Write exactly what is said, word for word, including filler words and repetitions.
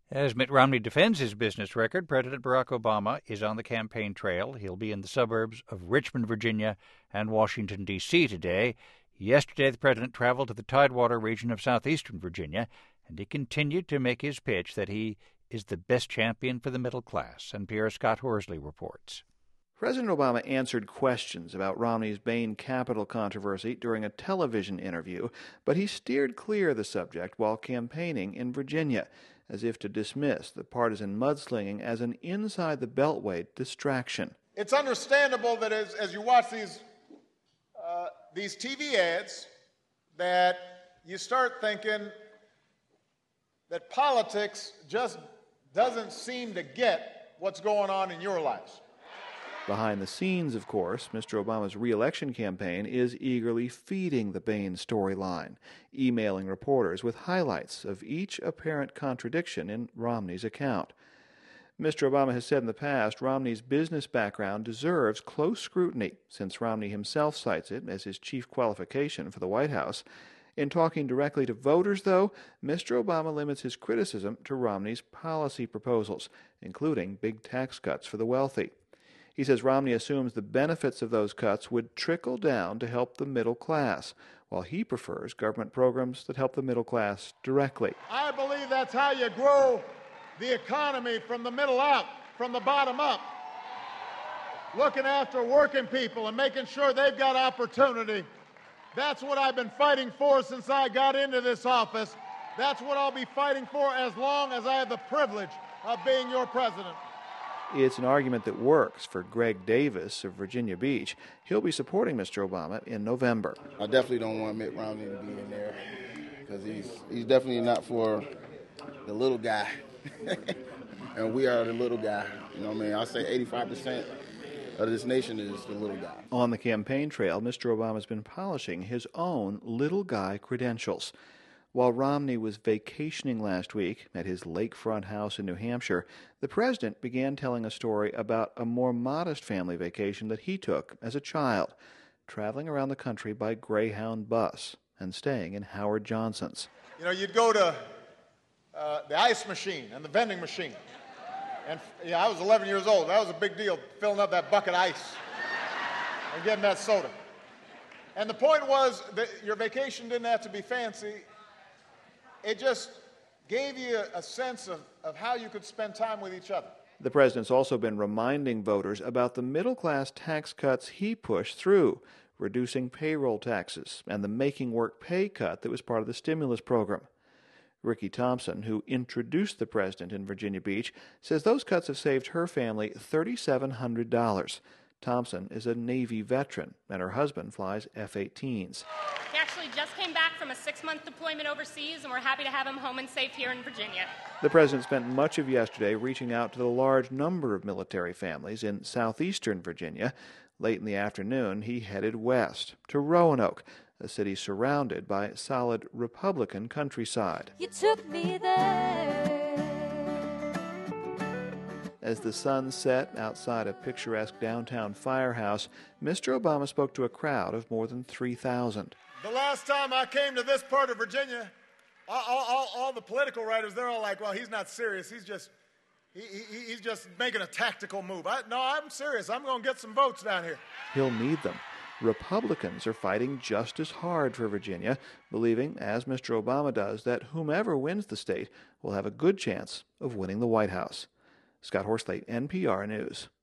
As Mitt Romney defends his business record, President Barack Obama is on the campaign trail. He'll be in the suburbs of Richmond, Virginia, and Washington, D C today. Yesterday, the president traveled to the Tidewater region of southeastern Virginia, and he continued to make his pitch that he is the best champion for the middle class. N P R's Scott Horsley reports. President Obama answered questions about Romney's Bain Capital controversy during a television interview, but he steered clear of the subject while campaigning in Virginia, as if to dismiss the partisan mudslinging as an inside-the-beltway distraction. It's understandable that as, as you watch these, uh, these T V ads, that you start thinking that politics just doesn't seem to get what's going on in your lives. Behind the scenes, of course, Mister Obama's re-election campaign is eagerly feeding the Bain storyline, emailing reporters with highlights of each apparent contradiction in Romney's account. Mister Obama has said in the past Romney's business background deserves close scrutiny, since Romney himself cites it as his chief qualification for the White House. In talking directly to voters, though, Mister Obama limits his criticism to Romney's policy proposals, including big tax cuts for the wealthy. He says Romney assumes the benefits of those cuts would trickle down to help the middle class, while he prefers government programs that help the middle class directly. I believe that's how you grow the economy from the middle out, from the bottom up. Looking after working people and making sure they've got opportunity. That's what I've been fighting for since I got into this office. That's what I'll be fighting for as long as I have the privilege of being your president. It's an argument that works for Greg Davis of Virginia Beach. He'll be supporting Mister Obama in November. I definitely don't want Mitt Romney to be in there because he's he's definitely not for the little guy. And we are the little guy. You know what I mean? I say eighty-five percent of this nation is the little guy. On the campaign trail, Mister Obama's been polishing his own little guy credentials. While Romney was vacationing last week at his lakefront house in New Hampshire, the president began telling a story about a more modest family vacation that he took as a child, traveling around the country by Greyhound bus and staying in Howard Johnson's. You know, you'd go to uh, the ice machine and the vending machine. And yeah, I was eleven years old. That was a big deal, filling up that bucket of ice and getting that soda. And the point was that your vacation didn't have to be fancy. It just gave you a sense of, of how you could spend time with each other. The president's also been reminding voters about the middle-class tax cuts he pushed through, reducing payroll taxes and the Making Work pay cut that was part of the stimulus program. Ricky Thompson, who introduced the president in Virginia Beach, says those cuts have saved her family three thousand seven hundred dollars. Thompson is a Navy veteran, and her husband flies F eighteens. He actually just came back from a six-month deployment overseas, and we're happy to have him home and safe here in Virginia. The president spent much of yesterday reaching out to the large number of military families in southeastern Virginia. Late in the afternoon, he headed west to Roanoke, a city surrounded by solid Republican countryside. You took me there. As the sun set outside a picturesque downtown firehouse, Mister Obama spoke to a crowd of more than three thousand. The last time I came to this part of Virginia, all, all, all the political writers, they're all like, well, he's not serious. He's just, he, he, he's just making a tactical move. I, no, I'm serious. I'm going to get some votes down here. He'll need them. Republicans are fighting just as hard for Virginia, believing, as Mister Obama does, that whomever wins the state will have a good chance of winning the White House. Scott Horsley, N P R News.